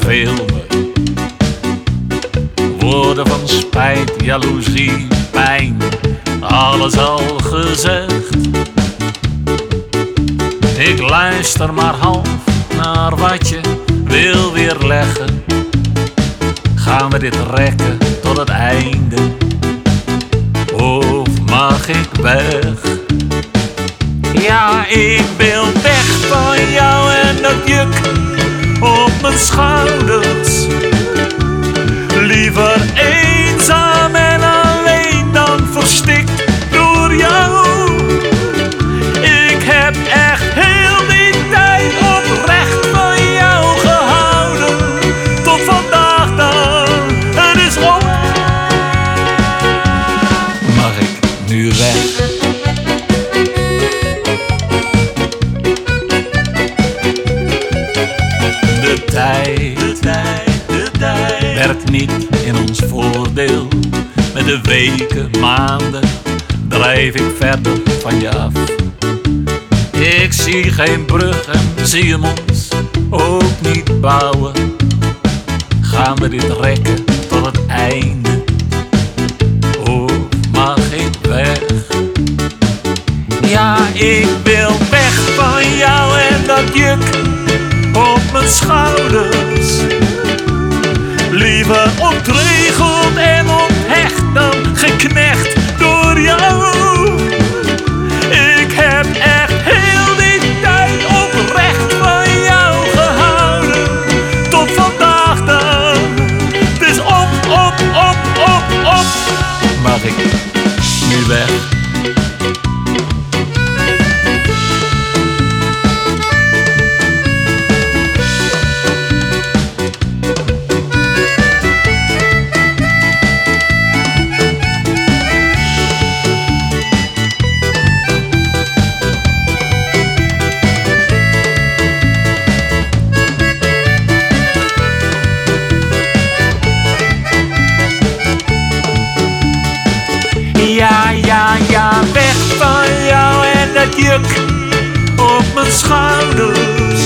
filmen. Woorden van spijt, jaloezie, pijn, alles al gezegd. Ik luister maar half naar wat je wil weerleggen. Gaan we dit rekken tot het einde? Of mag ik weg? Ja, ik wil weg van jou en dat juk op mijn schouders. Liever eenzaam en alleen dan verstikt door jou. Ik heb echt heel die tijd oprecht van jou gehouden. Tot vandaag dan, het is op. Mag ik nu weg? De tijd werkt niet in ons voordeel. Met de weken, maanden drijf ik verder van je af. Ik zie geen bruggen, zie hem ons ook niet bouwen. Gaan we dit rekken tot het einde? Of mag ik weg? Ja, ik wil weg van jou en dat juk op mijn schouders. Liever ontregeld en onthecht dan geknecht door jou. Ik heb echt heel die tijd oprecht van jou gehouden. Tot vandaag dan, het is op. Mag ik nu weg? Ja, weg van jou en dat juk op mijn schouders.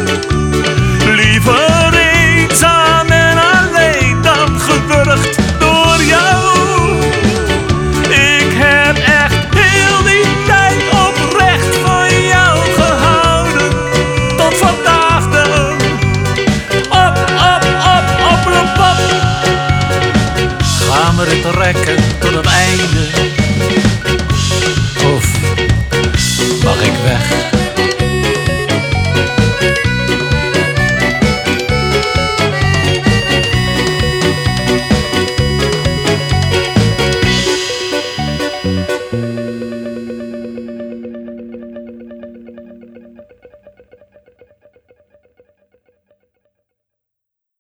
Liever eenzaam en alleen dan gewurgd door jou. Ik heb echt heel die tijd oprecht van jou gehouden. Tot vandaag dan, op. Gaan we dit rekken tot het einde?